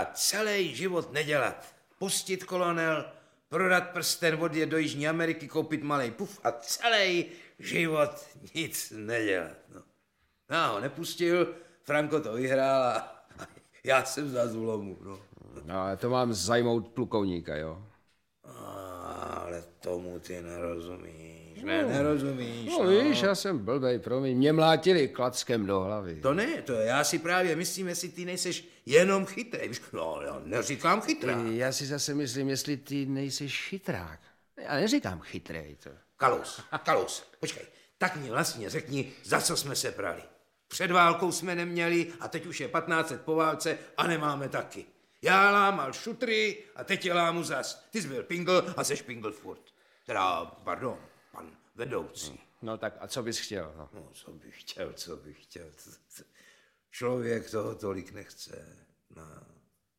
A celý život nedělat. Pustit kolonel, prodat prsten, odjet do Jižní Ameriky, koupit malej puf a celý život nic nedělat. Já ho nepustil, Franko to vyhrál a já jsem za zlomu. No, ale to mám zajmout plukovníka, jo? Ale tomu ty nerozumíš, nerozumíš. No víš, já jsem blbej, promiň, mě mlátili klackem do hlavy. To ne, to já si právě myslím, jestli ty nejseš jenom chytrý. No, já neříkám chytrák. Já si zase myslím, jestli ty nejseš chytrák. Já neříkám chytrej to. Kalous, počkej, tak mi vlastně řekni, za co jsme se prali. Před válkou jsme neměli a teď už je 15 let po válce a nemáme taky. Já lámal šutry a teď je lámu zas. Ty jsi byl pingl a seš pingl furt. Teda, pardon, pan vedoucí. No tak a co bys chtěl? No, co bych chtěl. Člověk toho tolik nechce. No.